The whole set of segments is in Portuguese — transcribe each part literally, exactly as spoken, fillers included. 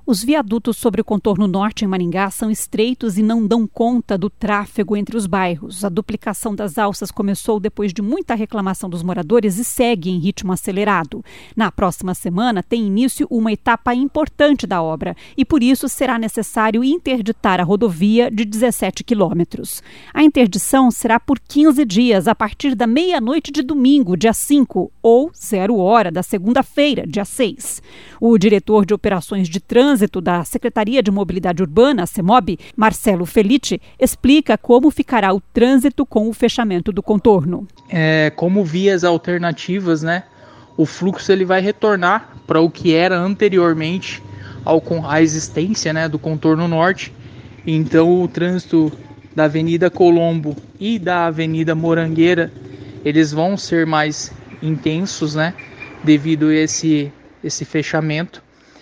Os viadutos sobre o contorno norte em Maringá são estreitos e não dão conta do tráfego entre os bairros. A duplicação das alças começou depois de muita reclamação dos moradores e segue em ritmo acelerado. Na próxima semana tem início uma etapa importante da obra e por isso será necessário interditar a rodovia de dezessete quilômetros. A interdição será por quinze dias, a partir da meia-noite de domingo, dia cinco, ou zero hora da segunda-feira, dia seis. O diretor de operações de trânsito da Secretaria de Mobilidade Urbana, a CEMOB, Marcelo Felitti, explica como ficará o trânsito com o fechamento do contorno. É, como vias alternativas, né, o fluxo ele vai retornar para o que era anteriormente ao, à existência, né, do contorno norte. Então o trânsito da Avenida Colombo e da Avenida Morangueira, eles vão ser mais intensos, né, devido a esse, esse fechamento.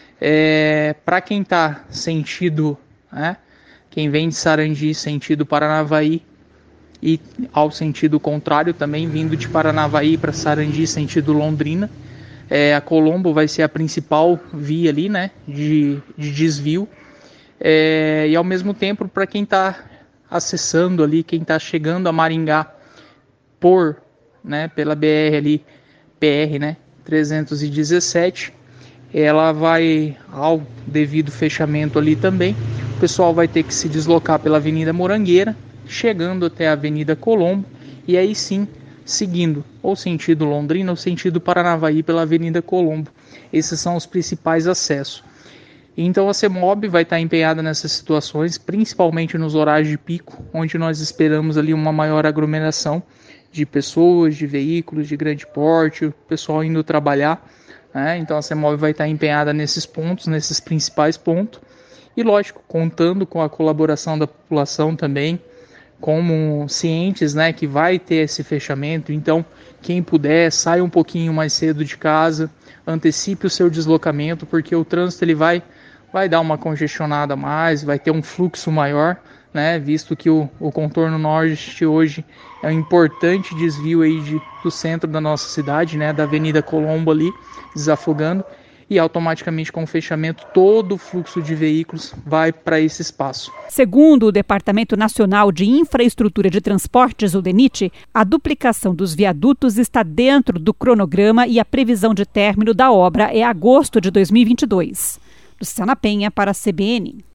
É, para quem está sentido, né, quem vem de Sarandi sentido Paranavaí e ao sentido contrário também vindo de Paranavaí para Sarandi sentido Londrina, é, a Colombo vai ser a principal via ali, né, de, de desvio, é, e ao mesmo tempo para quem está acessando ali, quem está chegando a Maringá por, né, pela B R ali, P R, né, trezentos e dezessete, ela vai, ao devido fechamento ali também, o pessoal vai ter que se deslocar pela Avenida Morangueira, chegando até a Avenida Colombo, e aí sim, seguindo ou sentido Londrina ou sentido Paranavaí pela Avenida Colombo. Esses são os principais acessos. Então a CEMOB vai estar empenhada nessas situações, principalmente nos horários de pico, onde nós esperamos ali uma maior aglomeração de pessoas, de veículos de grande porte, o pessoal indo trabalhar. É, então a CEMOB vai estar empenhada nesses pontos, nesses principais pontos, e lógico, contando com a colaboração da população também, como cientes, né, que vai ter esse fechamento. Então quem puder, saia um pouquinho mais cedo de casa, antecipe o seu deslocamento, porque o trânsito ele vai, vai dar uma congestionada a mais, vai ter um fluxo maior, né, visto que o, o contorno norte hoje é um importante desvio aí de, do centro da nossa cidade, né, da Avenida Colombo ali, desafogando, e automaticamente com o fechamento todo o fluxo de veículos vai para esse espaço. Segundo o Departamento Nacional de Infraestrutura de Transportes, o DENIT, a duplicação dos viadutos está dentro do cronograma e a previsão de término da obra é agosto de dois mil e vinte e dois. Luciana Penha para a C B N.